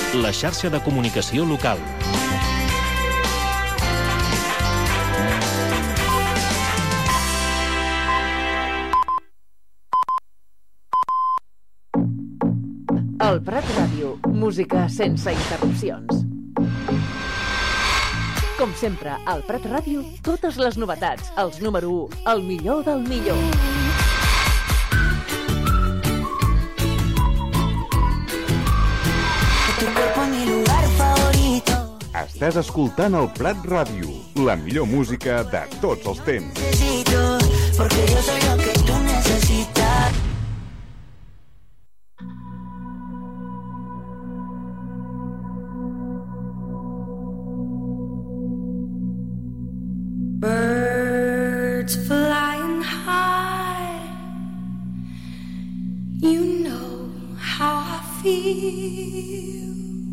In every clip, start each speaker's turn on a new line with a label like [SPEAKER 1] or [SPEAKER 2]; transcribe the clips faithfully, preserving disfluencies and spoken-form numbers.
[SPEAKER 1] la xarxa de comunicació local.
[SPEAKER 2] El Prat Ràdio, música sense interrupcions. Com sempre, al Prat Ràdio, totes les novetats, els número u, el millor del millor.
[SPEAKER 3] Estàs escoltant el Prat Ràdio, la millor música de tots els temps.
[SPEAKER 4] Porque yo soy lo que tú necesitas.
[SPEAKER 5] Birds flying high, you know how I feel.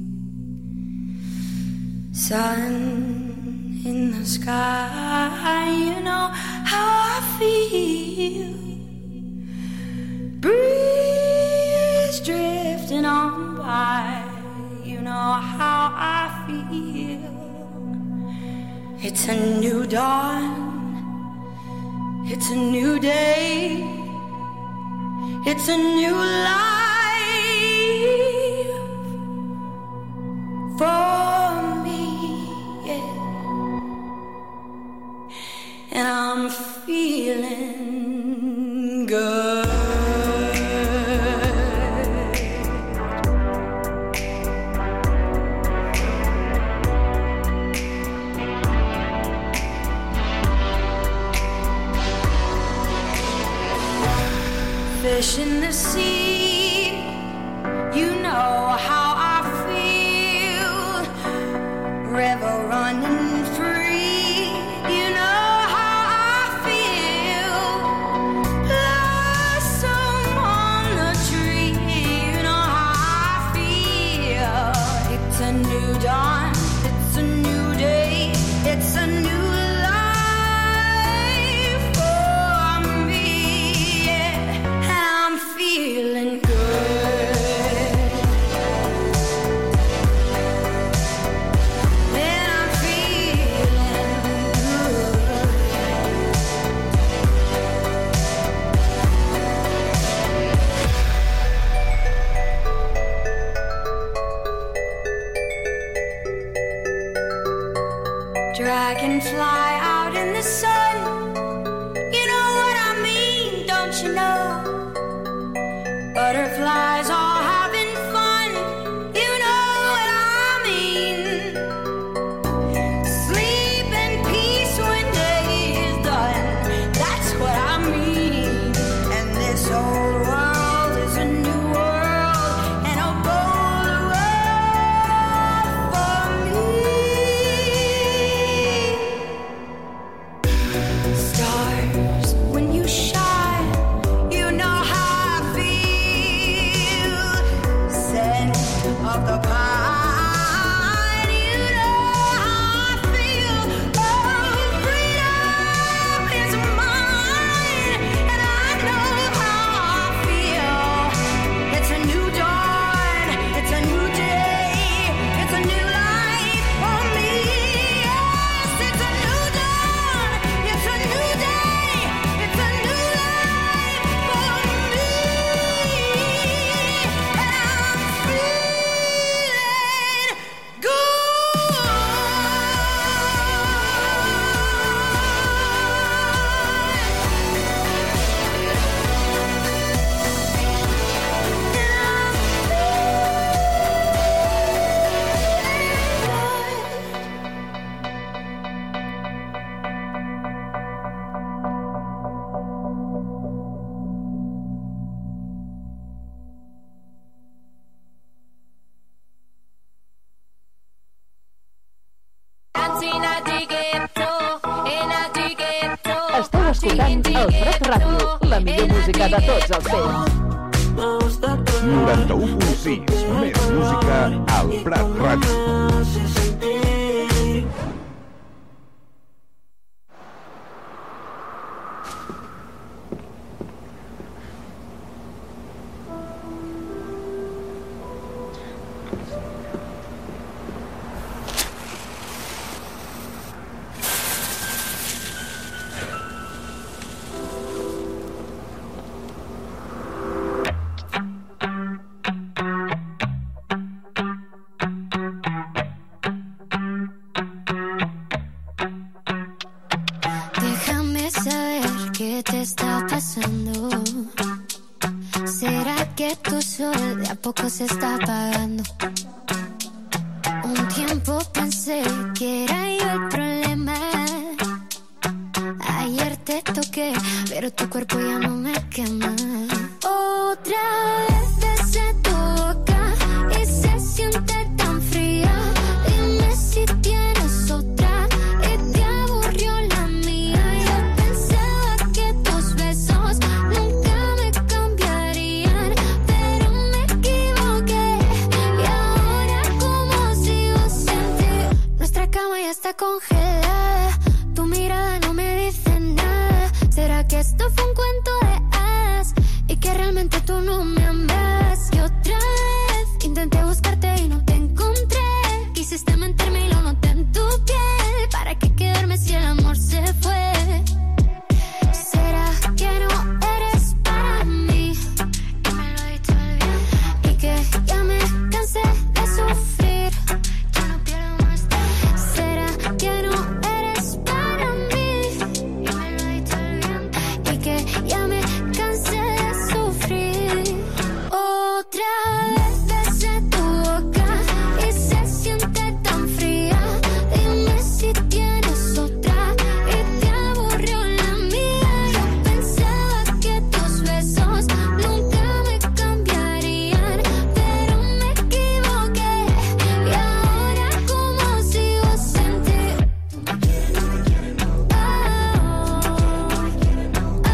[SPEAKER 5] Sun in the sky, you know how I feel. Breeze drifting on by, you know how I feel. It's a new dawn, it's a new day, it's a new life for me, yeah. And I'm feeling good. Fish in the sea, you know how I feel. River running free, you know how I feel. Blossom on the tree, you know how I feel. It's a new dawn, it's a new day, it's a new feeling good. And I'm feeling good. Dragonfly out in the sun, you know what I mean, don't you know? Butterflies all having fun, you know what I mean. Sleep in peace when day is done, that's what I mean. And this old world is a new world, and a bold world for me. Stars, when you shine, you know how of the pine, you know how I feel. Oh, freedom is mine, and I know how I feel. It's a new dawn, it's a new day, it's a new life for me. Yes, it's a new dawn, it's a new day, it's a new life for me. And I'm
[SPEAKER 2] Esteu escoltant el Prat Ràdio, la millor música de tots els temps.
[SPEAKER 3] noranta-u punt sis, més música al Prat Ràdio.
[SPEAKER 5] poco se está apagando. Un tiempo pensé que era yo el problema. Ayer te toqué, pero tu cuerpo ya no me quema. Otra vez besé tu boca y se siente tan fría. Dime si tienes otra y te aburrió la mía. Yo pensaba que tus besos nunca me cambiarían, pero me equivoqué. Y ahora como sigo sin ti, nuestra cama ya está congelada. Tu mirada no me dice nada. ¿Será que esto fue un cuento de hadas y que realmente tú no me amas? Y otra vez intenté buscarte y no te encontré. Quisiste mentirme y lo noté en tu piel. ¿Para qué quedarme si el amor se fue? ¿Será que no eres para mí? Y me lo he dicho bien. Y que ya me cansé de sufrir. Ya no pierdo más tiempo. ¿Será que no eres para mí? Y me lo he dicho bien. Y que ya me cansé de sufrir. Otra vez besé tu boca y se siente tan fría. Dime si tienes otra y te aburrió la mía. Yo pensaba que tus besos nunca me cambiarían, pero me equivoqué. Y ahora como sigo sin ti. Tú me quieres, no me quieres, no. Oh, oh, oh, no me quieres, no. Oh,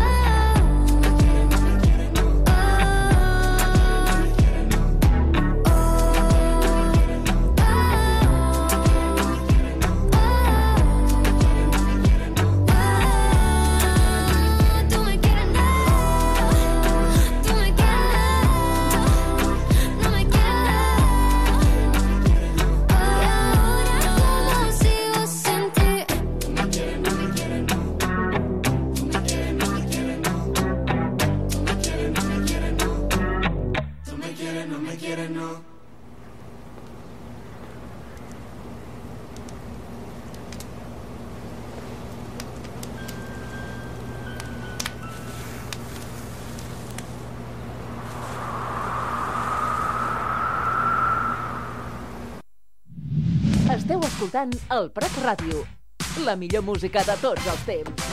[SPEAKER 5] tú me quieres, no. Tú me quieres, no me quieres. Y ahora como sigo sin ti. Tú me quieres, no me quieres, no. Tú me quieres, no me quieres, no. Tú me quieres, no me quieres, no. Tú me quieres, no me quieres, no.
[SPEAKER 2] Esteu escoltant el Prat Ràdio, la millor música de tots els temps.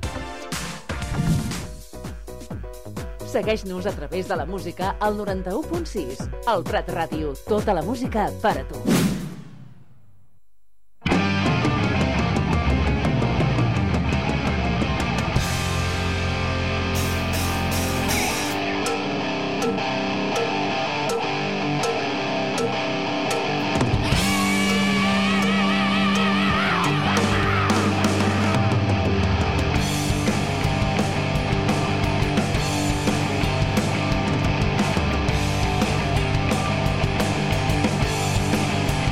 [SPEAKER 2] Segueix-nos a través de la música al noranta-u punt sis. El Prat Ràdio, tota la música per a tu.
[SPEAKER 5] Tú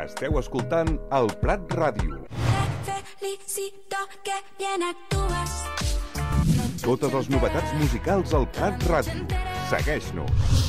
[SPEAKER 3] Esteu escoltant el Prat Ràdio.
[SPEAKER 5] Felicito que bien actúas.
[SPEAKER 3] Totes les novetats musicals al Prat Ràdio. Segueix-nos.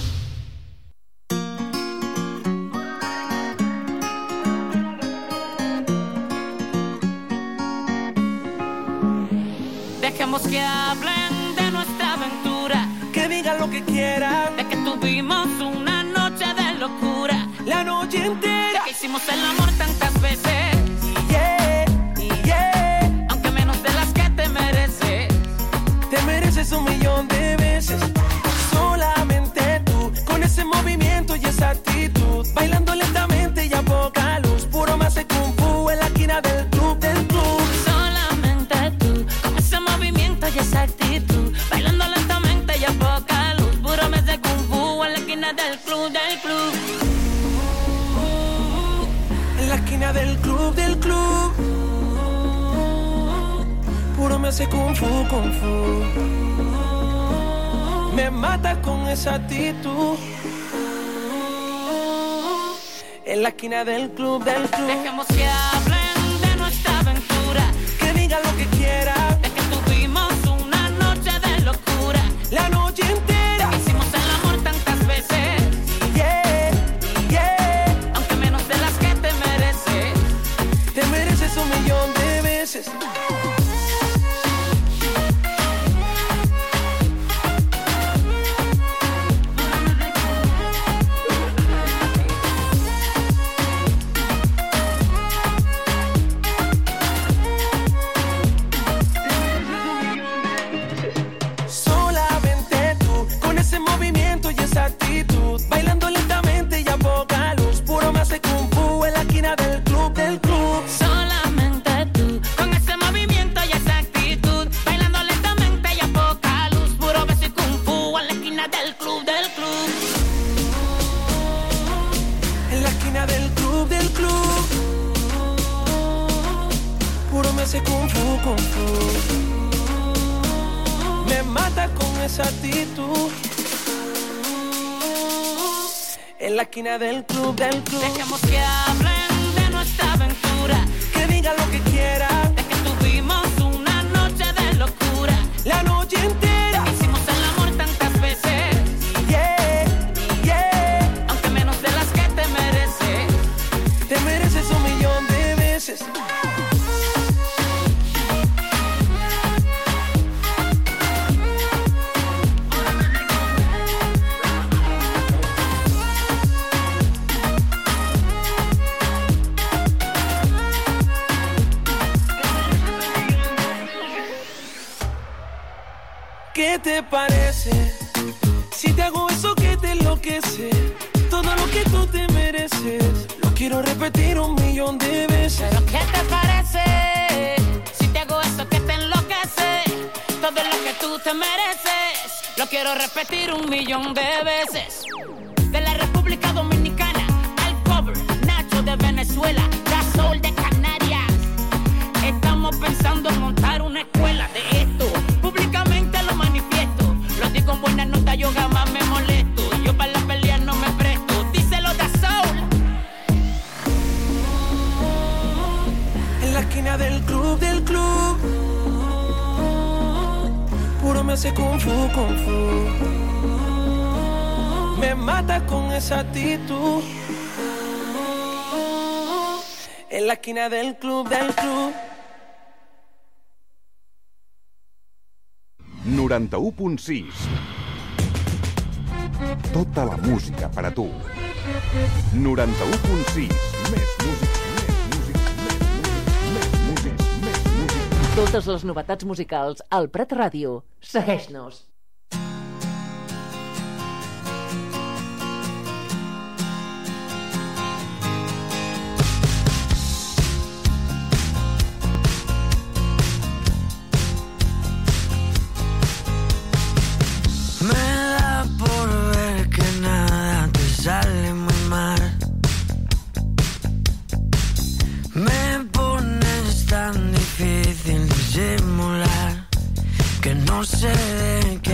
[SPEAKER 6] Dejemos que hablen de nuestra aventura,
[SPEAKER 7] que digan lo que quieran,
[SPEAKER 6] de que tuvimos una noche de locura,
[SPEAKER 7] la noche entera,
[SPEAKER 6] de que hicimos el amor tantas veces,
[SPEAKER 7] yeah, yeah,
[SPEAKER 6] aunque menos de las que te mereces.
[SPEAKER 7] Te mereces un millón de veces, solamente tú, con ese movimiento y esa actitud, bailando lentamente y a poca luz, puro más de kung fu en la esquina del club, del club.
[SPEAKER 6] Solamente tú, con ese movimiento y esa actitud, bailando lentamente y a poca luz, puro mes de kung fu en la esquina del club, del club.
[SPEAKER 7] En la esquina del club, del club, puro me hace kung fu, kung fu. Me mata con esa actitud. En la esquina del club, del club.
[SPEAKER 6] Dejemos que hablen de nuestra aventura,
[SPEAKER 7] que digan lo que quieran,
[SPEAKER 6] de que tuvimos una noche de locura,
[SPEAKER 7] la noche entera,
[SPEAKER 6] de que hicimos el amor tantas veces,
[SPEAKER 7] yeah, yeah,
[SPEAKER 6] aunque menos de las que te mereces.
[SPEAKER 7] te mereces un millón de veces. Solamente tú, con ese movimiento y esa actitud, bailando lentamente y a poca luz, puro más de kung fu en la esquina del club, del club.
[SPEAKER 6] Solamente tú, con ese movimiento y esa actitud, bailando lentamente y a poca luz, puro beso y kung fu en la esquina del club, del club.
[SPEAKER 7] En la esquina del club, del club, puro me hace kung fu, kung fu. Me mata con esa actitud. En la esquina del club, del club.
[SPEAKER 6] Dejemos que hablen de nuestra aventura,
[SPEAKER 7] Que digan lo que quieran,
[SPEAKER 6] de que tuvimos una noche de locura,
[SPEAKER 7] la noche entera,
[SPEAKER 6] que hicimos el amor tantas veces,
[SPEAKER 7] yeah, yeah,
[SPEAKER 6] aunque menos de las que te mereces.
[SPEAKER 7] te mereces un millón de veces. ¿Qué te parece si te hago eso que te enloquece? Todo lo que tú te mereces, lo quiero repetir un millón de veces.
[SPEAKER 6] Pero ¿qué te parece si te hago eso que te enloquece? Todo lo que tú te mereces, lo quiero repetir un millón de veces. De la República Dominicana al cover, Nacho de Venezuela, Da Soul de Canarias. Estamos pensando en montar una escuela de esto. Públicamente lo manifiesto. Lo digo con buena nota, yo jamás me molesto. Yo para la pelea no me presto. Díselo Da Soul.
[SPEAKER 7] En la esquina del club, del club, puro me hace kung fu, kung fu. Me mata con esa actitud. En la esquina del club, del club.
[SPEAKER 3] noranta-u punt sis. Tota la música per a tu. noranta-u punt sis. Més música, més música, més música, més música, més música.
[SPEAKER 2] Totes les novetats musicals al Prat Ràdio. Segueix-nos.
[SPEAKER 8] Me da por ver que nada te sale muy mal. Me pones tan difícil disimular que no sé de qué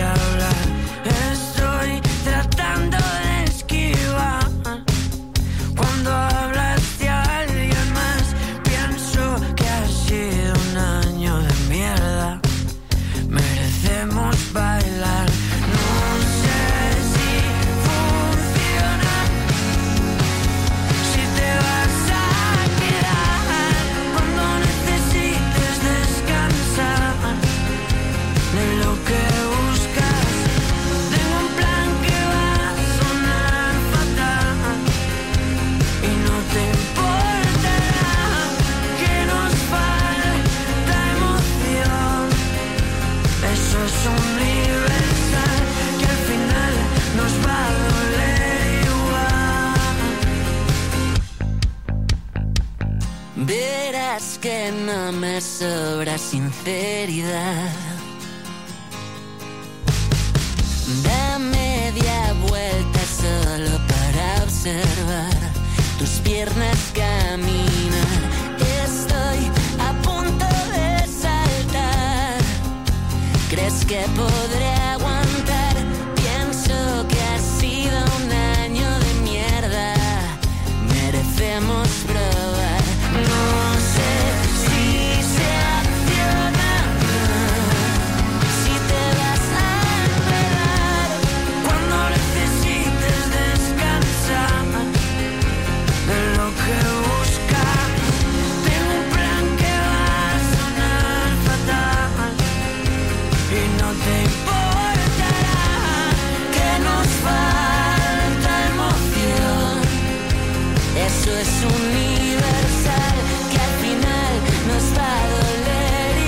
[SPEAKER 8] que no me sobra sinceridad. Da media vuelta solo para observar tus piernas caminar. Estoy a punto de saltar. ¿Crees que podré aguantar? Pienso que ha sido un año de mierda. Merecemos probar. No sé si se acciona, si te vas a enredar cuando necesites descansar de lo que buscas. Tengo un plan que va a sonar fatal y no te importará que nos falta emoción. Eso es universal, que al final nos va a doler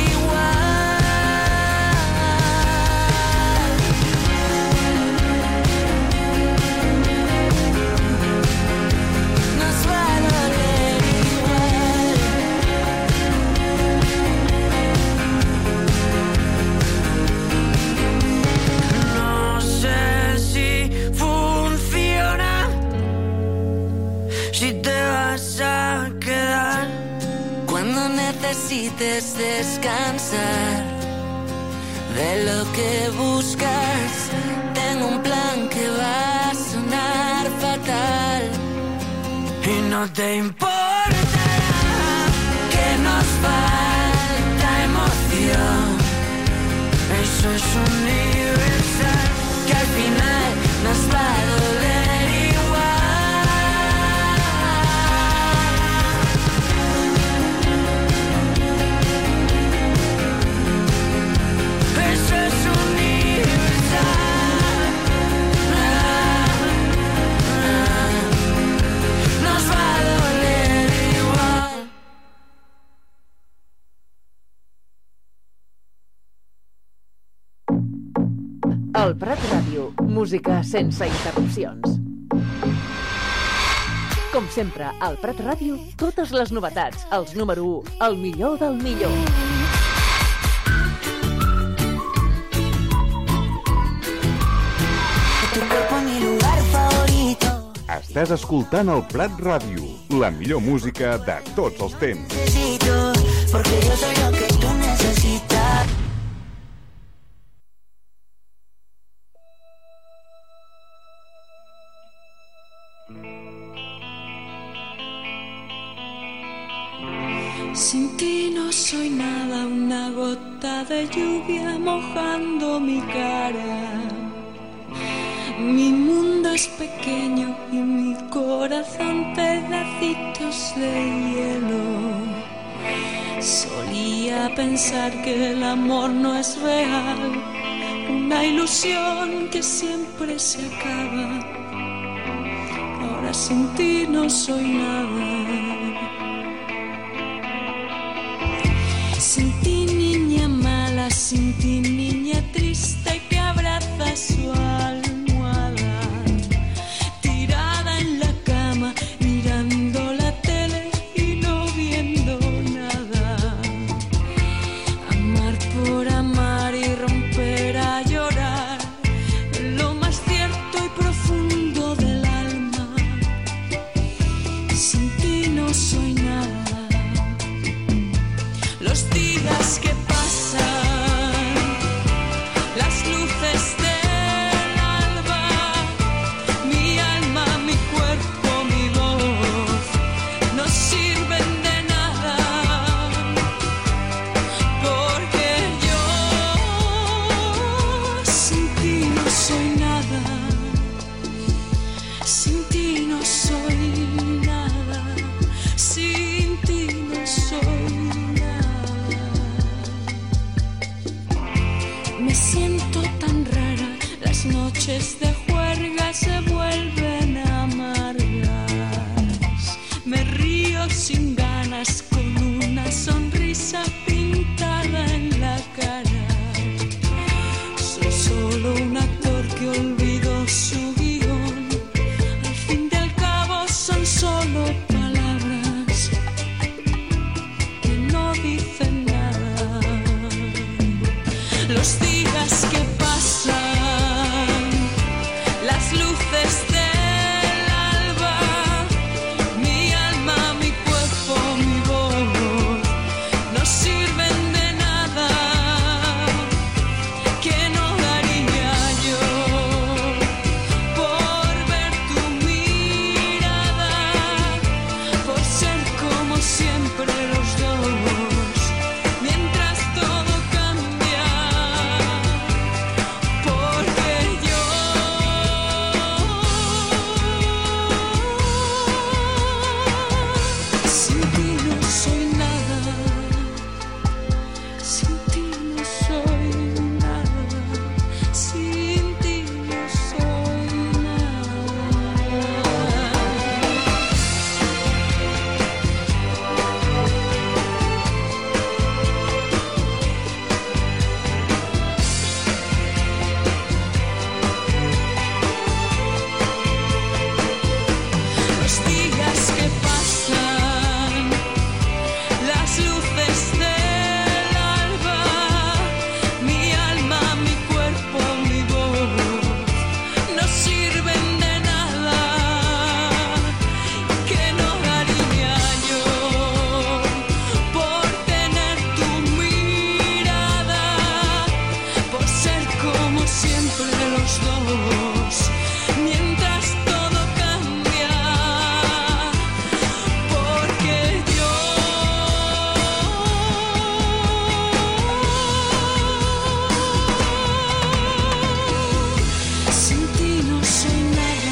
[SPEAKER 8] igual. Nos va a doler igual. No sé si funciona, si te vas a quedar cuando necesites descansar de lo que buscas. Tengo un plan que va a sonar fatal y no te importará que nos falta emoción. Eso es universal, que al final nos va a doler igual. Eso es universal. Nos va a doler igual.
[SPEAKER 2] El Prat Ràdio, música sense interrupcions. Com sempre, al Prat Ràdio, totes les novetats, els número u, el millor del millor.
[SPEAKER 4] Tu cuerpo mi lugar favorito.
[SPEAKER 3] Estàs escoltant el Prat Ràdio, la millor música de tots els temps.
[SPEAKER 4] Necesito, porque yo soy lo que tú necesitas.
[SPEAKER 9] Sin ti no soy nada, una gota de lluvia mojando mi cara. Mi mundo es pequeño y mi corazón pedacitos de hielo. Solía pensar que el amor no es real, una ilusión que siempre se acaba. Ahora sin ti no soy nada. Sin ti, niña mala, sin ti, niña triste que abraza su almohada, tirada en la cama, mirando la tele y no viendo nada. Amar por amar y romper a llorar, lo más cierto y profundo del alma. Sin ti no soy nada. Los días que pasan, las luces del alba, mi alma, mi cuerpo, mi voz, no sirven de nada, porque yo sin ti no soy nada, sin ti no soy nada, sin ti no soy nada. Me siento tan rara, las noches de juerga se vuelven amargas. Me río sin ganas con una sonrisa pintada en la cara. Soy solo un actor que olvidó su guión. Al fin y al cabo son solo palabras que no los dos, mientras todo cambia, porque yo sin ti no soy nada,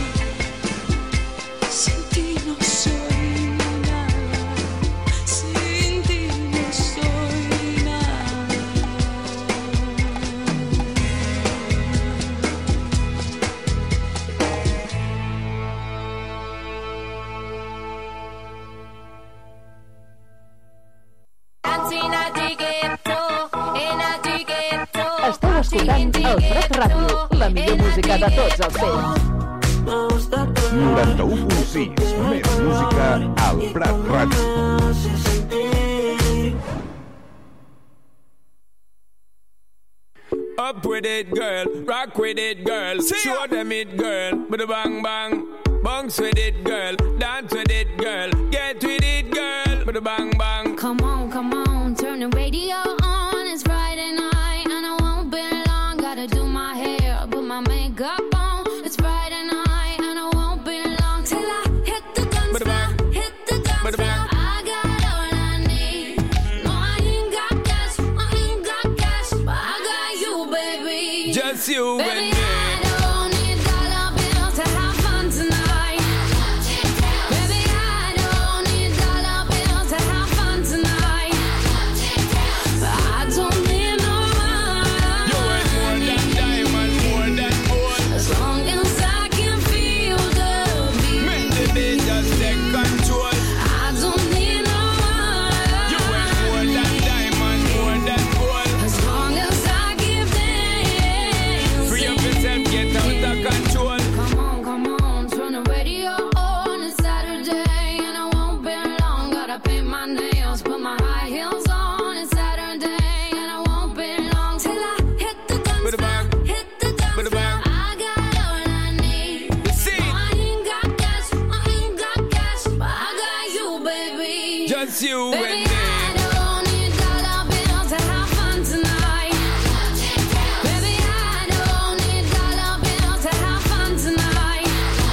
[SPEAKER 9] sin ti no soy nada, sin ti no soy nada.
[SPEAKER 2] Esteu escoltant el Prat Ràdio, la millor música de tots els temps.
[SPEAKER 3] noranta-u punt sis, més música al Prat Ràdio.
[SPEAKER 10] Up with it, girl. Rock with it, girl. Show them it, girl. Bada bang bang. Bounce with it, girl. Dance with it, girl. Get with it, girl. Bada bang bang.
[SPEAKER 6] Come on, come on, turn the radio on. It's Friday night and I won't be long. Gotta do my hair, put my makeup on. It's Friday night and I won't be long till I hit the dance floor, hit the dance floor. I got all I need. No, I ain't got cash, I ain't got cash, but I got you, baby.
[SPEAKER 10] Just you
[SPEAKER 6] Baby,
[SPEAKER 10] and me.
[SPEAKER 6] I don't need dollar bills to have fun tonight. Baby, I don't need dollar bills to have fun tonight. I don't need no money.
[SPEAKER 10] You ain't more than diamond, more than gold.
[SPEAKER 6] As long as I can feel the beat.
[SPEAKER 10] Make the beat just take control.
[SPEAKER 6] I don't need no money.
[SPEAKER 10] You ain't more than diamond, more than gold.
[SPEAKER 6] As long as I give them.
[SPEAKER 10] Free up yourself, get out of control.
[SPEAKER 6] Come on, come on, turn the radio on. It's Saturday and I won't be long. Gotta paint my nails, put my high heels on. It's Saturday and I won't be long till I hit the dance
[SPEAKER 10] Bada bang.
[SPEAKER 6] floor, hit the dance
[SPEAKER 10] Bada
[SPEAKER 6] floor.
[SPEAKER 10] bang.
[SPEAKER 6] I got all I need.
[SPEAKER 10] See.
[SPEAKER 6] No, I ain't got cash, I ain't got cash, but I got you, baby.
[SPEAKER 10] Just you
[SPEAKER 6] Baby,
[SPEAKER 10] and me.
[SPEAKER 6] I don't need dollar bills to have fun tonight. Baby, I don't need dollar bills to have fun tonight.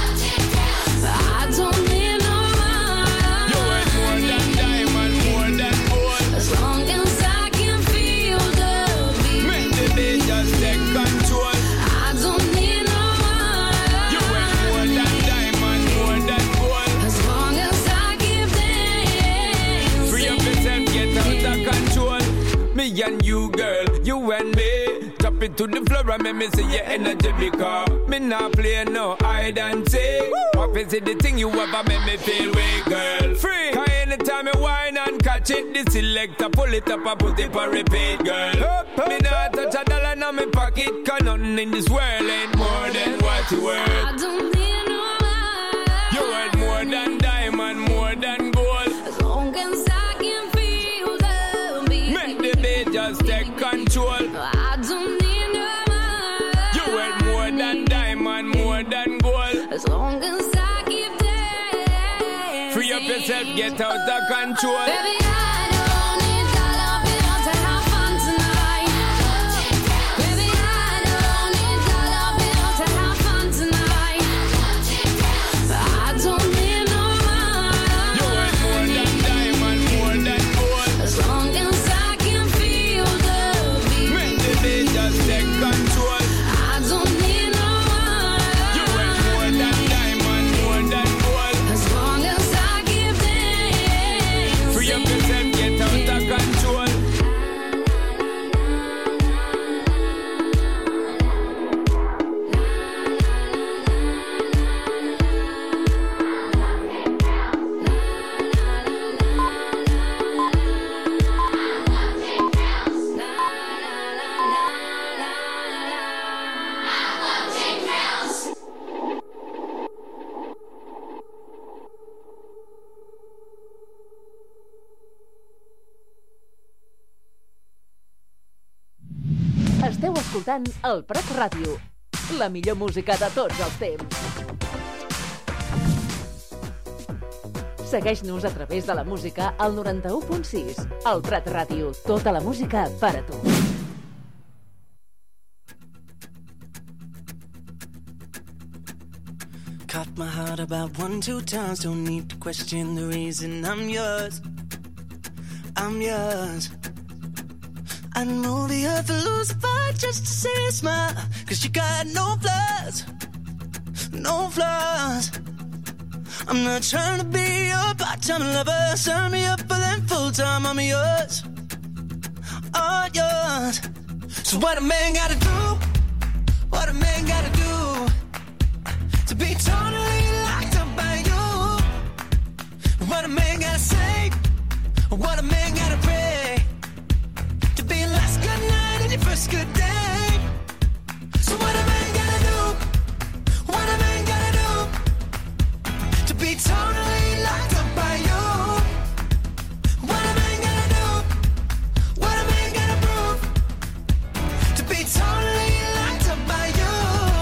[SPEAKER 6] I don't need no
[SPEAKER 10] You ain't more
[SPEAKER 6] money.
[SPEAKER 10] than diamond, more than gold.
[SPEAKER 6] As long as I can feel the beat.
[SPEAKER 10] Make the beat just take control.
[SPEAKER 6] I don't need no
[SPEAKER 10] You ain't more
[SPEAKER 6] money.
[SPEAKER 10] than diamond, more than gold.
[SPEAKER 6] As long as I give them.
[SPEAKER 10] Free up yourself, get out of control. Me and you, girl, you and me. Drop it to the floor and make me see your energy because me not play no hide and seek. What is it the thing you ever make me feel weak, girl? Free. Cause anytime I whine and catch it, the selector pull it up and put it for repeat, girl. Me not touch a dollar in my pocket, cause nothing in this world ain't more than what you worth.
[SPEAKER 6] I don't need no money.
[SPEAKER 10] You worth more than diamond, more than gold.
[SPEAKER 6] As long as I can feel the beat.
[SPEAKER 10] Make the beat just take control.
[SPEAKER 6] I don't need no money.
[SPEAKER 10] You worth more than diamond, more than gold.
[SPEAKER 6] As long as I keep dancing.
[SPEAKER 10] Free up yourself, get out of control.
[SPEAKER 6] Baby, I don't need dollar bills to have fun tonight. Baby, I don't need dollar bills to have fun tonight. I don't need no
[SPEAKER 10] You worth more
[SPEAKER 6] money.
[SPEAKER 10] than diamond, more than gold.
[SPEAKER 6] As long as I can feel the beat.
[SPEAKER 10] Make the beat just take control.
[SPEAKER 6] I don't need no
[SPEAKER 10] You worth more than
[SPEAKER 6] money.
[SPEAKER 10] diamond, more than gold.
[SPEAKER 6] As long as I give them.
[SPEAKER 10] Free up yourself, get out of control.
[SPEAKER 2] Esteu escoltant el Prat Ràdio, la millor música de tots els temps. Segueix-nos a través de la música al noranta-u punt sis. El Prat Ràdio, tota la música per a tu.
[SPEAKER 8] caught my heart about one, two times. Don't need to question the reason I'm yours. I'm yours. I'd move the earth and lose a fight just to see a smile. Cause you got no flaws, no flaws. I'm not trying to be your part-time lover. Sign me up for them full-time. I'm yours, all yours. So what a man gotta do, what a man gotta do to be totally locked up by you. What a man gotta say, what a man gotta pray to be your last good night and your first good day. So what a man gotta do, what a man gotta do to be totally locked up by you. What a man gotta do, what a man gotta prove to be totally locked up by you.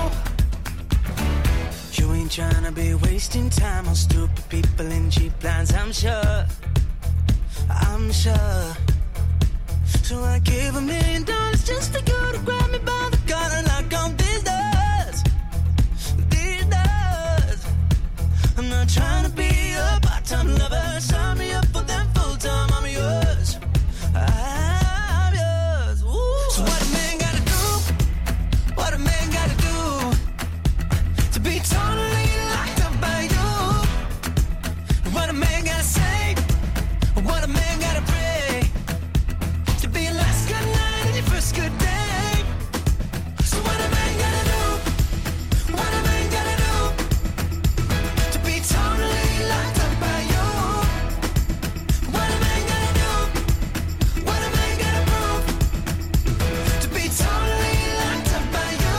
[SPEAKER 8] You ain't tryna be wasting time on stupid people and cheap lines, I'm sure, I'm sure. So I gave a million dollars just for you to grab me by the collar and knock on these doors, these doors. I'm not trying to be a part-time lover. Sign me up for them full-time. I'm yours, I'm yours. Ooh. So what a man gotta do, what a man gotta do to be totally locked up by you. What a man gotta say, what a man gotta pray to be your last good night and your first good day. So what a man gotta do, what a man gotta do to be totally locked up by you. What a man gotta do, what a man gotta prove to be totally locked up by you.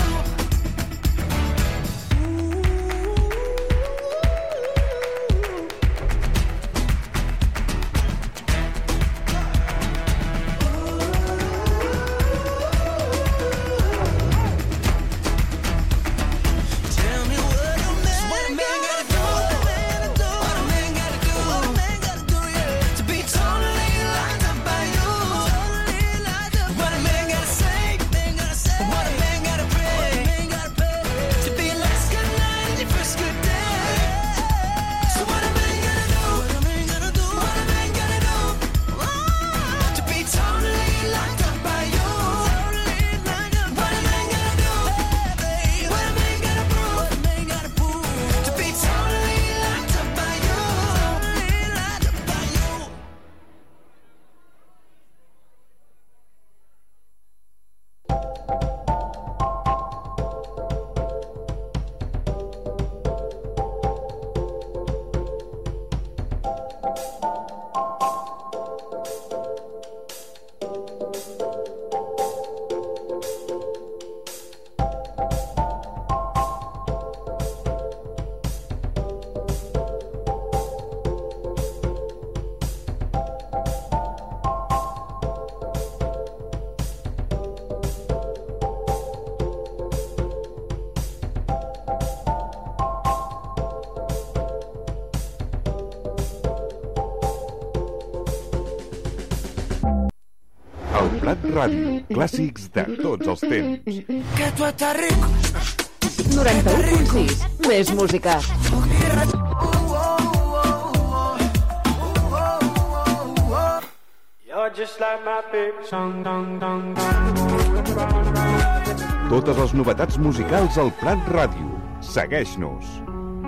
[SPEAKER 8] Tell me what a man, what a man gotta do, what a man gotta do, what a man gotta do, yeah, to be totally locked up by you. What a man gotta say, what a man gotta pray to be your last good night and your first good day. So what a man gotta do, what a man gotta do, what a man gotta do to be totally locked up by you. What a man gotta do, what a man gotta prove to be totally locked up by you.
[SPEAKER 3] El Prat Ràdio, clàssics de tots els temps.
[SPEAKER 8] Que tu estàs rico.
[SPEAKER 2] noranta-u punt sis. Més música.
[SPEAKER 10] You're just like my baby song, dong, dong, dong.
[SPEAKER 3] Totes les novetats musicals al Prat Ràdio. Segueix-nos.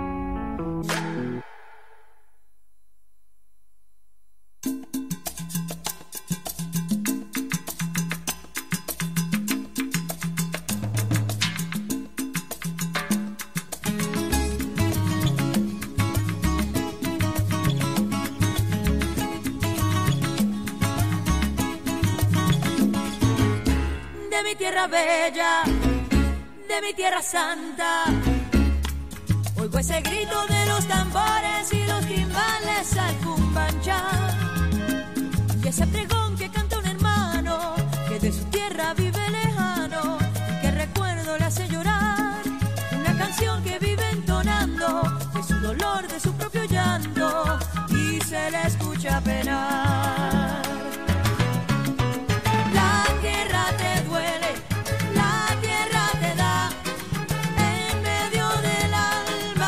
[SPEAKER 9] De mi tierra bella, de mi tierra santa, oigo ese grito de los tambores y los timbales al cumbanchá, y ese pregón que canta un hermano que de su tierra vive lejano y que recuerdo le hace llorar, una canción que vive entonando de su dolor, de su propio llanto, y se le escucha penar. La tierra te duele, la tierra te da en medio del alma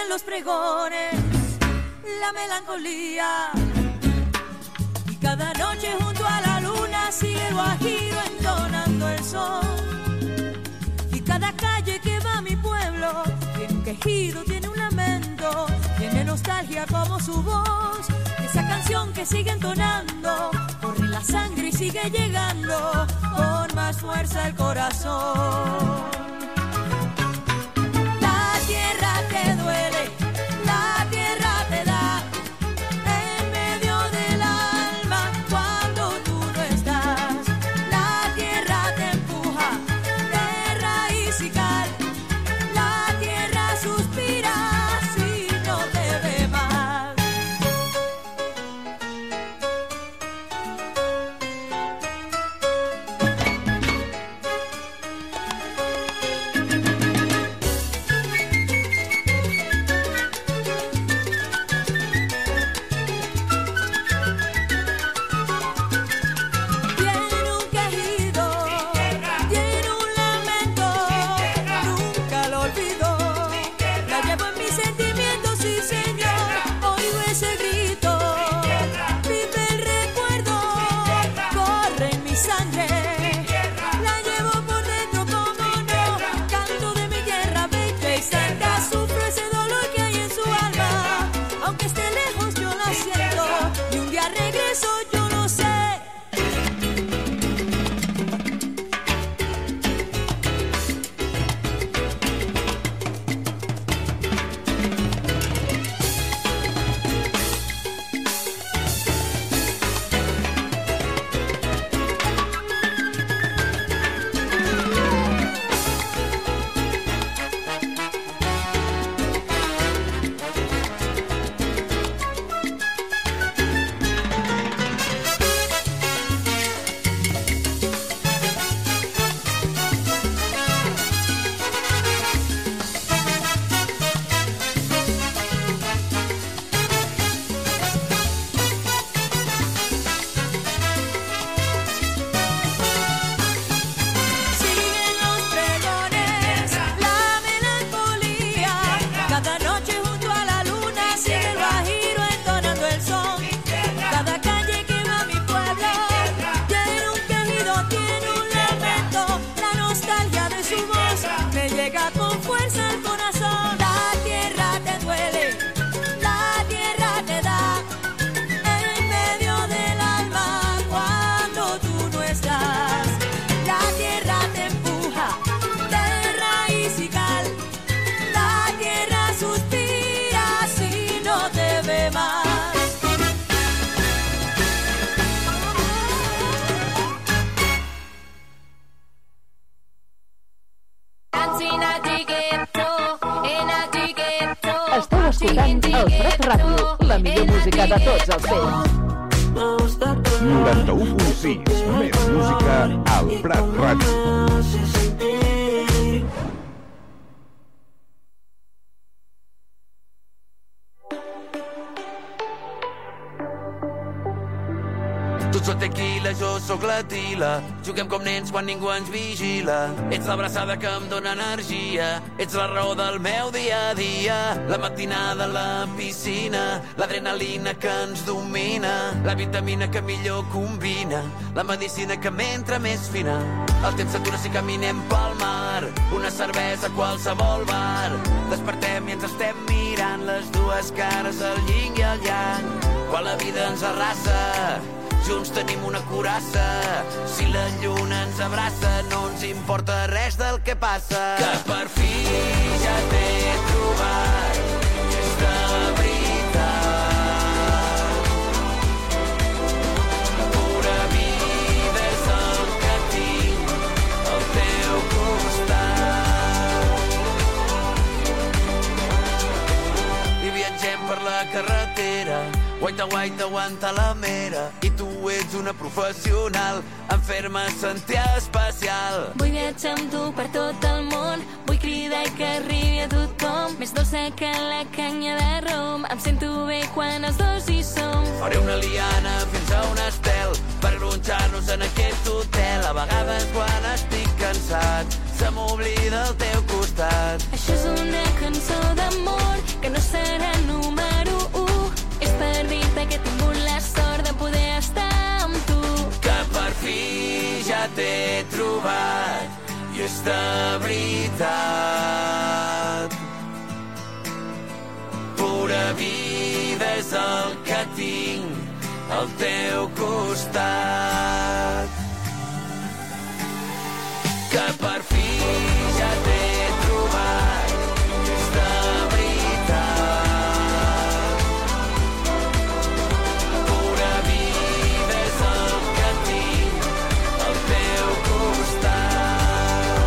[SPEAKER 11] en los pregones la melancolía. Y cada noche junto a la luna sigue el guajiro entonando el sol. Y cada calle que va a mi pueblo tiene un quejido, tiene un lamento, tiene nostalgia como su voz. Esa canción que sigue entonando corre la sangre y sigue llegando con más fuerza el corazón. La tierra te duele, la tierra te da en medio del alma cuando tú no estás. La tierra te empuja de raíz y cal, la tierra suspira si no te ve más. Tiene un quejido, tiene un lamento, nunca lo olvido. La llevo en mis sentimientos, sí señor, oigo ese grito. Vive el recuerdo, corre en mi sangre. La llevo por dentro, como no, canto de mi tierra bella y santa. Sufro ese dolor que hay en su alma, aunque esté lejos yo la siento. Y un día regreso, yo lo sé. Siguen los pregones, la melancolía. Cada noche junto a la luna sigue el guajiro entonando el son. Cada calle que va a mi pueblo tiene un quejido, tiene un lamento. La nostalgia de su voz me llega con fuerza al corazón. La tierra te duele, la tierra te da en medio del alma cuando tú no estás. La tierra te empuja de raíz y cal, la tierra suspira si no te ve más.
[SPEAKER 2] Esteu escoltant el Prat Ràdio, la millor música de tots els temps.
[SPEAKER 3] noranta-u punt sis, més música al Prat Ràdio.
[SPEAKER 12] Tu ets el tequila, jo sóc la tila. Juguem com nens quan ningú ens vigila. Ets l'abraçada que em dóna energia. Ets la raó del meu dia a dia. La matinada a la piscina, l'adrenalina que ens domina, la vitamina que millor combina, la medicina que m'entra més fina. El temps s'atura si caminem pel mar, una cervesa a qualsevol bar. Despertem i ens estem mirant les dues cares, el yin i el yang. Quan la vida ens arrasa, junts tenim una curassa. Si la lluna ens abraça, no ens importa res del que passa. Que per fi ja t'he trobat, és de veritat. La pura vida és el que tinc al teu costat. I viatgem per la carretera, guaita, guaita, aguanta la mera. I tu ets una professional en fer-me sentir especial.
[SPEAKER 13] Vull viatjar amb tu per tot el món, vull cridar i que arribi a tothom. Més dolça que la canya de rom, em sento bé quan els dos hi som.
[SPEAKER 12] Faré una liana fins a un estel per gronxar-nos en aquest hotel. A vegades quan estic cansat se m'oblida al teu costat.
[SPEAKER 13] Això és una cançó d'amor que que no serà número u. És per dir-te que he tingut la sort de poder estar amb tu.
[SPEAKER 12] Que per fi ja t'he trobat i és de veritat. Pura vida és el que tinc al teu costat. Que per fi ja t'he trobat i és de veritat. Pura vida és el que tinc al teu costat.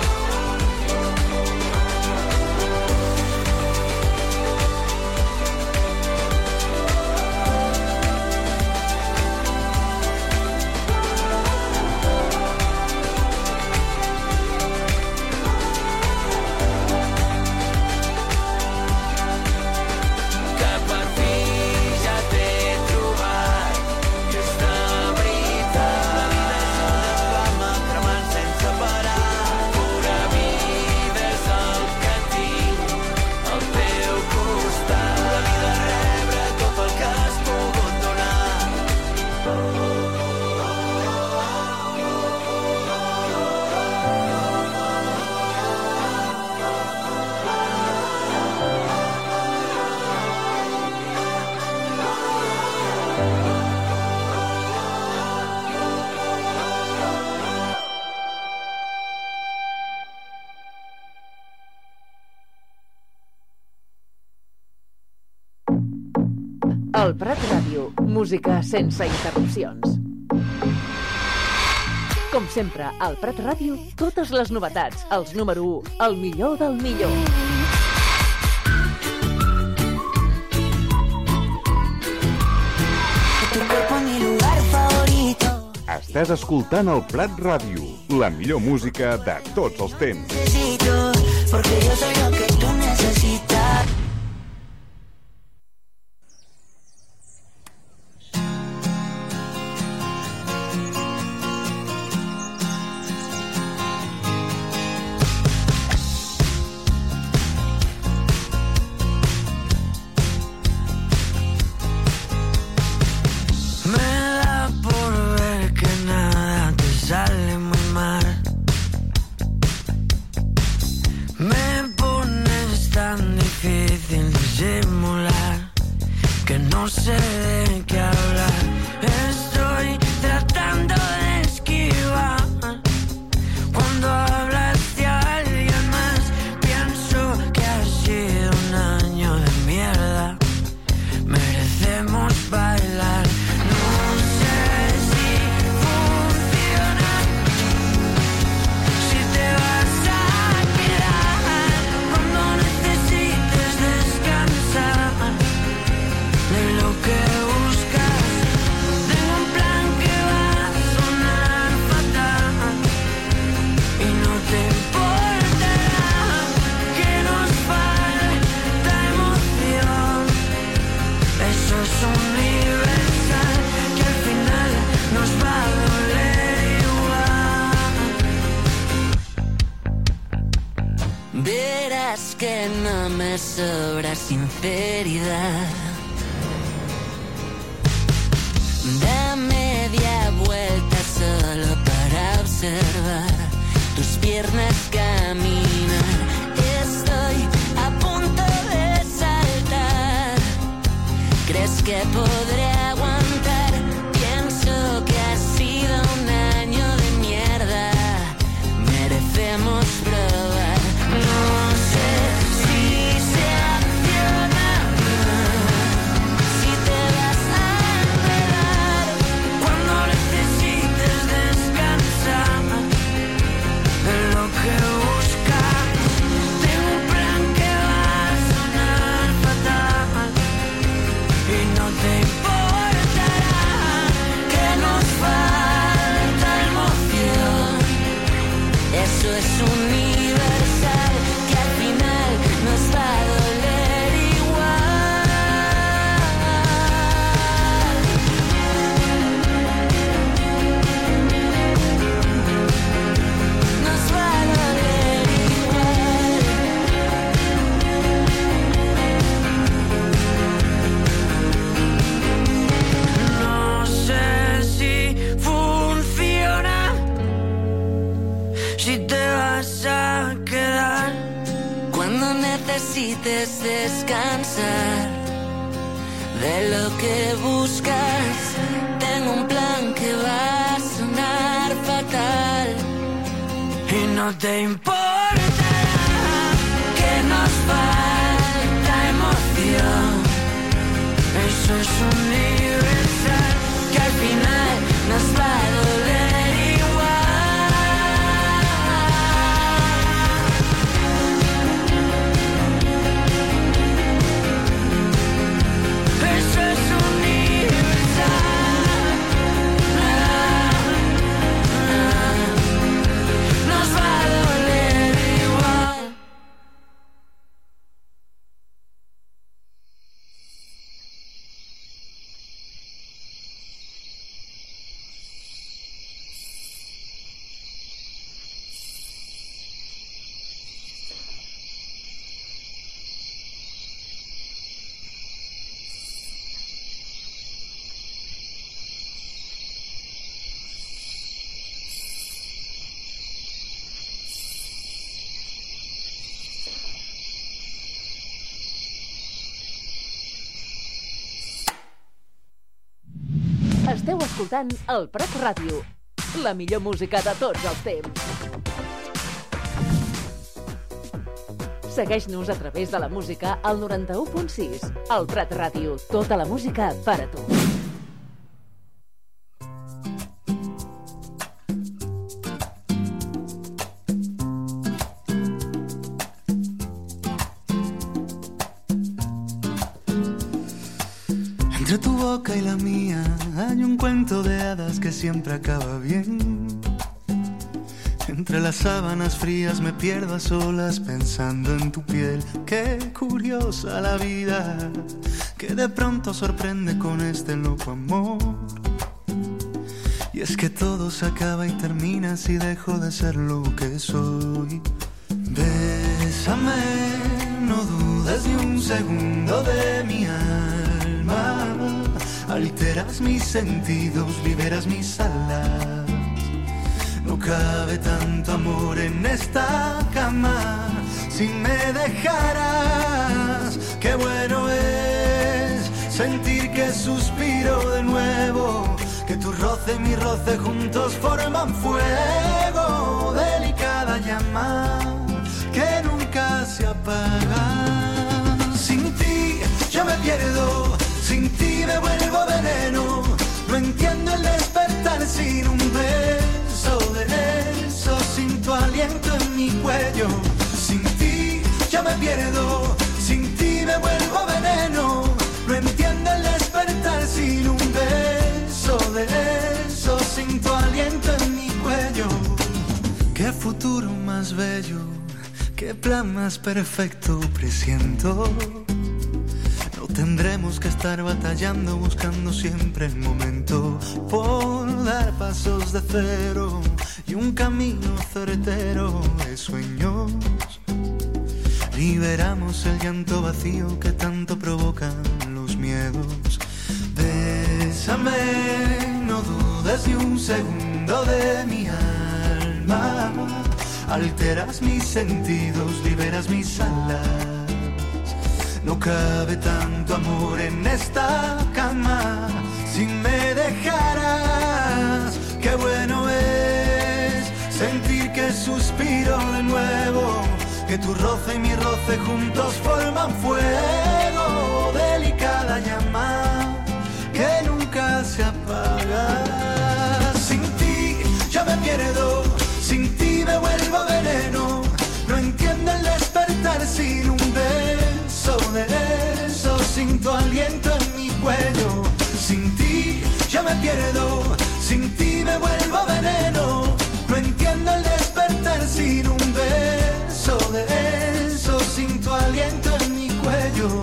[SPEAKER 2] El Prat Ràdio, música sense interrupcions. Com sempre, al Prat Ràdio, totes les novetats, els número u, el millor del millor.
[SPEAKER 3] Estàs escoltant el Prat Ràdio, la millor música de tots els temps.
[SPEAKER 4] Porque yo soy lo que tú necesitas.
[SPEAKER 14] Que no me sobra sinceridad. Da media vuelta solo para observar tus piernas caminar. Estoy a punto de saltar. ¿Crees que podré aguantar? Pienso que ha sido un año de mierda. Merecemos probar. No sé si se acciona, si te vas a enredar cuando necesites descansar de lo que buscas. Tengo un plan que va a sonar fatal y no te importará que nos falta emoción. Eso es universal, que al final nos va a doler igual. Nos va a doler igual.
[SPEAKER 8] si te vas a quedar.
[SPEAKER 14] Cuando necesites descansar de lo que buscas, tengo un plan que va a sonar fatal.
[SPEAKER 8] Y no te importará que nos falta emoción. Eso es universal, que al final nos va a doler igual. Eso es universal. Nos va a doler igual.
[SPEAKER 2] Esteu escoltant el Prat Ràdio, la millor música de tots els temps. Segueix-nos a través de la música al noranta-u punt sis. El Prat Ràdio, tota la música per a tu.
[SPEAKER 15] Entre tu boca y la mía hay un cuento de hadas que siempre acaba bien. Entre las sábanas frías me pierdo a solas pensando en tu piel. Qué curiosa la vida, que de pronto sorprende con este loco amor. Y es que todo se acaba y termina si dejo de ser lo que soy. Bésame, no dudes ni un segundo de mi alma. Alteras mis sentidos, liberas mis alas. No cabe tanto amor en esta cama si me dejaras. Qué bueno es sentir que suspiro de nuevo, que tu roce y mi roce juntos forman fuego. Delicada llama que nunca se apaga. Sin ti yo me pierdo, sin ti me vuelvo veneno. No entiendo el despertar sin un beso de eso, sin tu aliento en mi cuello. Sin ti yo me pierdo, sin ti me vuelvo veneno. No entiendo el despertar sin un beso de eso, sin tu aliento en mi cuello. Qué futuro más bello, qué plan más perfecto presiento. Tendremos que estar batallando, buscando siempre el momento por dar pasos de cero y un camino certero de sueños. Liberamos el llanto vacío que tanto provocan los miedos. Bésame, no dudes ni un segundo de mi alma. Alteras mis sentidos, liberas mis alas. No cabe tanto amor en esta cama si me dejaras. Qué bueno es sentir que suspiro de nuevo, que tu roce y mi roce juntos forman fuego. Delicada llama que nunca se apaga. Sin ti yo me pierdo, sin ti me vuelvo veneno. No entiendo el despertar sin un beso de eso, sin tu aliento en mi cuello. Sin ti yo me pierdo, sin ti me vuelvo veneno. No entiendo el despertar sin un beso de eso, sin tu aliento en mi cuello.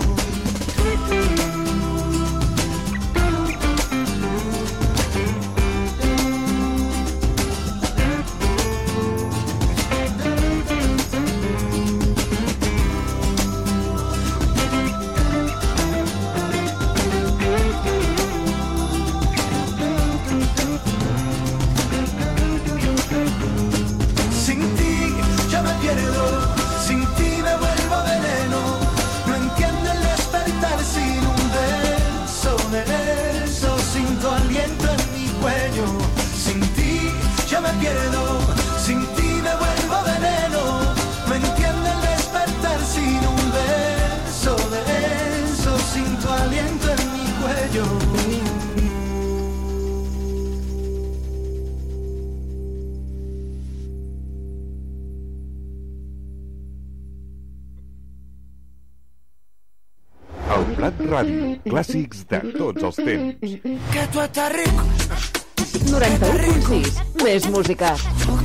[SPEAKER 3] Prat Ràdio. Clàssics de tots els temps.
[SPEAKER 7] Que tu estàs rico.
[SPEAKER 2] noranta-u punt sis. Més música.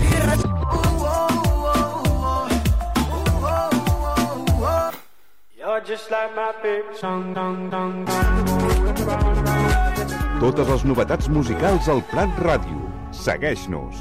[SPEAKER 16] You're just like my big song, dong, dong,
[SPEAKER 3] Totes les novetats musicals al Prat Ràdio. Segueix-nos.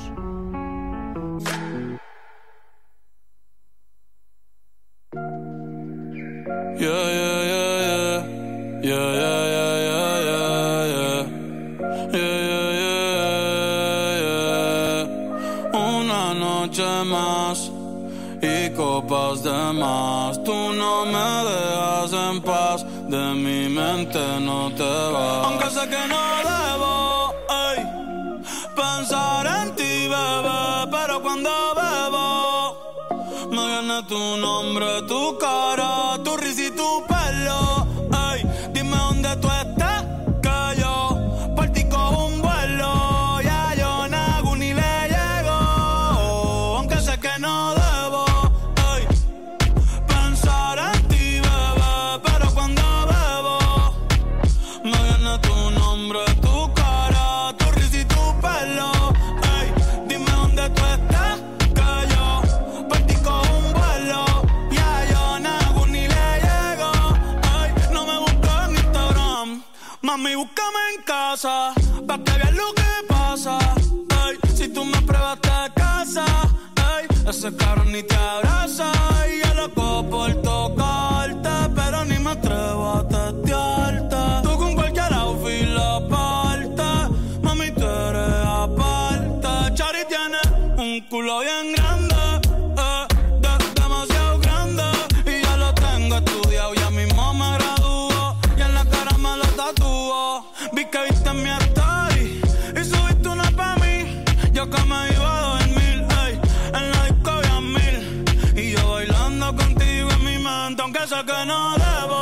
[SPEAKER 17] Yeah, yeah, yeah, yeah. Yeah, yeah, yeah, yeah, yeah, yeah. Yeah, yeah, yeah, yeah. Una noche más y copas de más. Tú no me dejas en paz, de mi mente no te vas. Aunque sé que no debo, ey, pensar en ti, bebé, pero cuando bebo me viene tu nombre, tu cara, tu risa y tu pelo. Ey, dime dónde tú estás, que yo por ti cojo un vuelo. Ya yo nago ni le llego, aunque sé que no debo, ey, pensar en ti, bebé, pero cuando bebo me viene tu nombre, tu cara, tu risa y tu pelo. Ey, dime dónde tú estás, que yo por ti cojo un vuelo. Ya yo nago ni le llego, ey, no me busques en Instagram, mami, búscame en casa, pa' que veas lo que pasa. Ey, si tú me pruebas te casa, ey, ese cabrón ni te abraza. Y yo loco por tocarte, pero ni me atrevo a testearte. Tú con cualquier outfit la parte, mami, tú eres aparte. Chari tiene un culo bien grande, eh, de- demasiado grande, y ya lo tengo estudiado, ya mismo me gradúo, y en la cara me lo tatúo. Vi que viste mi story y subiste una pa' mí, yo que me iba a dormir, ey, en la disco había mil, y yo bailando contigo en mi mente, aunque sé que no debo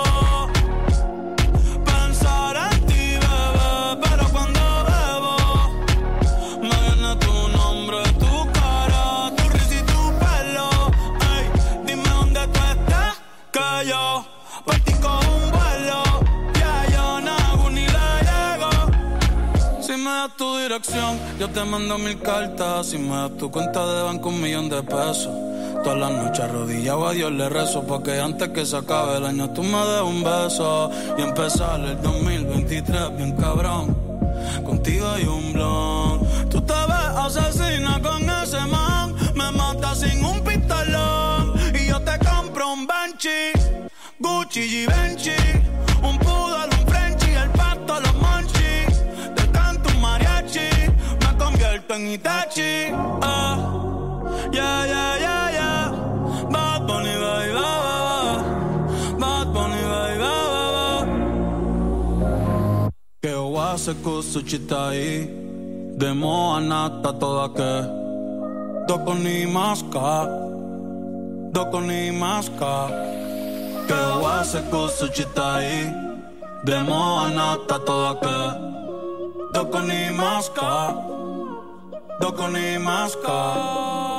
[SPEAKER 17] pensar en ti, bebé, pero cuando bebo me viene tu nombre, tu cara, tu risa y tu pelo. Ey, dime dónde tú estás, que yo por ti cojo un vuelo. Ya yo nago ni le llego. Si me das tu dirección, yo te mando mil cartas. Si me das tu cuenta de banco, un millón de pesos. Todas las noches arrodillado a Dios le rezo, porque antes que se acabe el año tú me des un beso y empezar el dos mil veintitrés bien cabrón. Contigo hay un blon. Tú te ves asesina con ese man, me matas sin un pistolón. Y yo te compro un Banshee, Gucci y Givenchy, un poodle, un Frenchie, el pato, los monchis. Te canto un mariachi, me convierto en Itachi. Ah, yeah, yeah, yeah, yeah. Bad Bunny, baby, ba, ba, ba. Bad Bunny, baby, ba, ba, ba. Que oase kusuchitai, demo anata toda que doko ni maska, doko ni maska. Que oase kusuchitai, demo anata toda que doko ni maska, doko ni maska.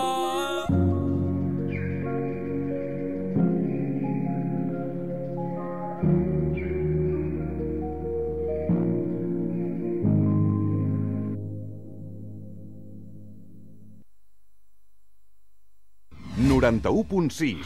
[SPEAKER 3] noranta-u punt sis.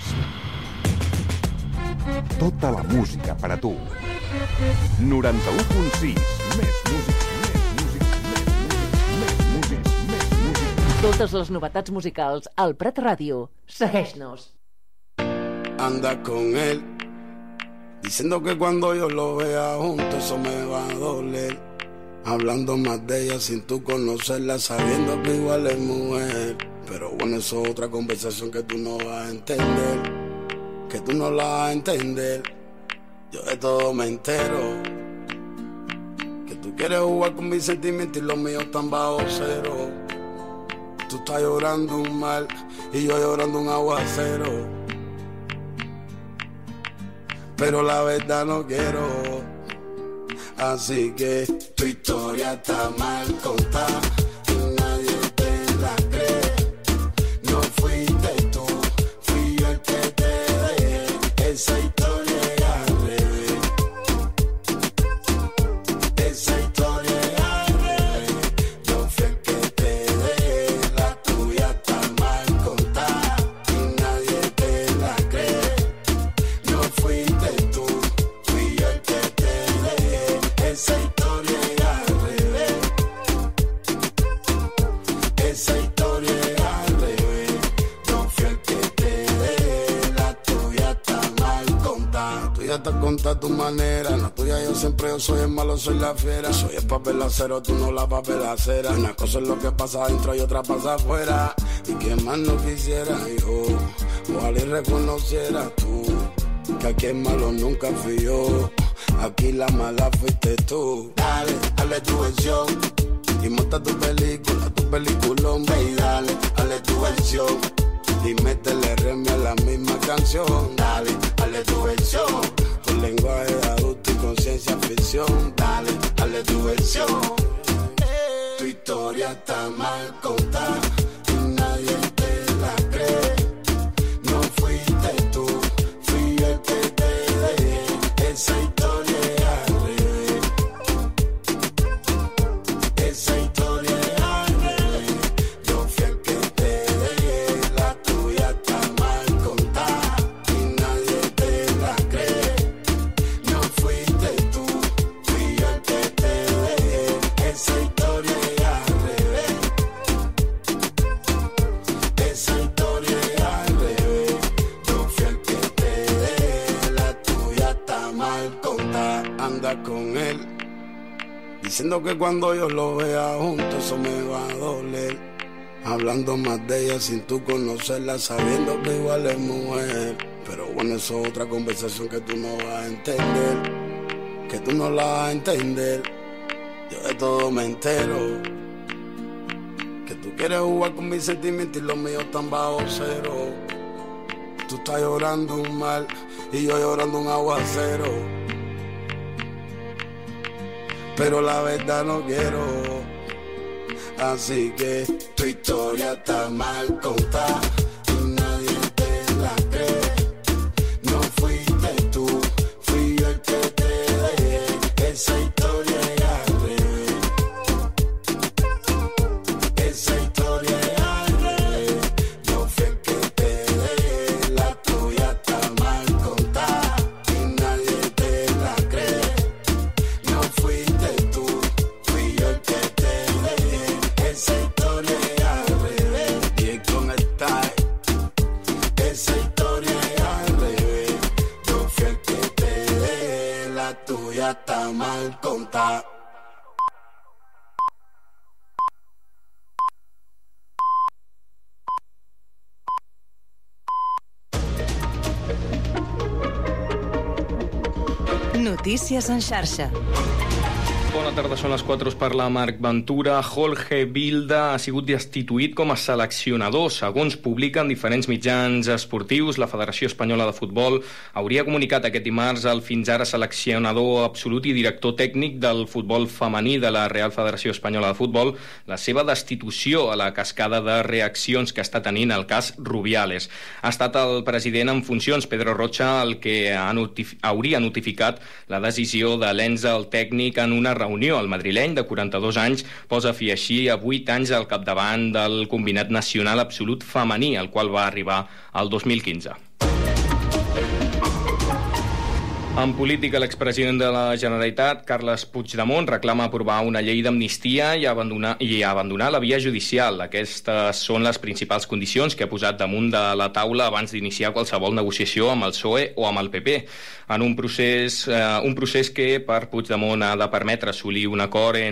[SPEAKER 3] Tota la música per a tu. noranta-u punt sis. Més música, més música, més música, més música, més música.
[SPEAKER 2] Totes les novetats musicals al Prat Ràdio. Segueix-nos.
[SPEAKER 18] Anda con él, diciendo que cuando yo lo vea junto eso me va a doler. Hablando más de ella sin tú conocerla, sabiendo que igual es mujer. Pero bueno, eso es otra conversación que tú no vas a entender, que tú no la vas a entender. Yo de todo me entero, que tú quieres jugar con mis sentimientos y los míos están bajo cero. Tú estás llorando un mal y yo llorando un aguacero, pero la verdad no quiero. Así que tu historia está mal contada, nadie te la cree. No fuiste tú, fui yo el que te dejé. Esa historia es al revés. tuya te conta a tu manera. En la tuya yo siempre yo soy el malo, soy la fiera. Soy el papel acero, tú no la papelacera. Una cosa es lo que pasa adentro y otra pasa afuera. Y que más no quisiera, hijo, ojalá y reconociera tú que aquí el malo nunca fui yo. Aquí la mala fuiste tú. Dale, dale tu versión y monta tu película, tu peliculón. Ve y dale, dale tu versión y métele reme a la misma canción. Dale, dale tu versión con lenguaje de adulto y conciencia ficción. Dale, dale tu versión. Tu historia está mal contada y nadie te la cree. No fuiste tú, fui yo el que te dejé. Esa historia es al revés. Esa historia es al revés. Yo fui el que te dejé. La tuya está mal contada y nadie te la cree. No fuiste tú, fui yo el que te dejé. Esa historia es al revés. Esa historia es al revés. Yo fui el que te dejé. La tuya está mal contada. Anda con él diciendo que cuando yo lo vea juntos eso me va a doler. Hablando más de ella sin tú conocerla, sabiendo que igual es mujer. Pero bueno, eso es otra conversación que tú no vas a entender. Que tú no la vas a entender. Yo de todo me entero. Que tú quieres jugar con mis sentimientos y los míos están bajo cero. Tú estás llorando un mal y yo llorando un aguacero. Pero la verdad no quiero. Así que tu historia está mal contada y nadie te la cree. No fuiste tú, fui yo el que te dejé. Esa historia es al revés. Esa historia es al revés. Yo fui el que te dejé. La tuya está mal contada y nadie te la cree. No fuiste tú, fui yo el que te dejé. Esa historia es al revés. Y con esta esa historia es al revés. Yo fui el que te dejé. La tuya está mal contada.
[SPEAKER 19] Notícies en xarxa.
[SPEAKER 20] Bona tarda, són les quatre per la Marc Ventura. Jorge Vilda ha sigut destituït com a seleccionador. Segons publiquen diferents mitjans esportius, la Federació Espanyola de Futbol hauria comunicat aquest dimarts el fins ara seleccionador absolut i director tècnic del futbol femení de la Real Federació Espanyola de Futbol la seva destitució a la cascada de reaccions que està tenint el cas Rubiales. Ha estat el president en funcions, Pedro Rocha, el que ha notifi- hauria notificat la decisió de l'Enza, el tècnic, en una reunió. El madrileny, de quaranta-dos anys, posa fi així a vuit anys al capdavant del combinat nacional absolut femení, al qual va arribar el dos mil quinze. En política, l'expresident de la Generalitat, Carles Puigdemont, reclama aprovar una llei d'amnistia i abandonar, i abandonar la via judicial. Aquestes són les principals condicions que ha posat damunt de la taula abans d'iniciar qualsevol negociació amb el P S O E o amb el P P. En un procés, eh, un procés que per Puigdemont ha de permetre assolir un acord en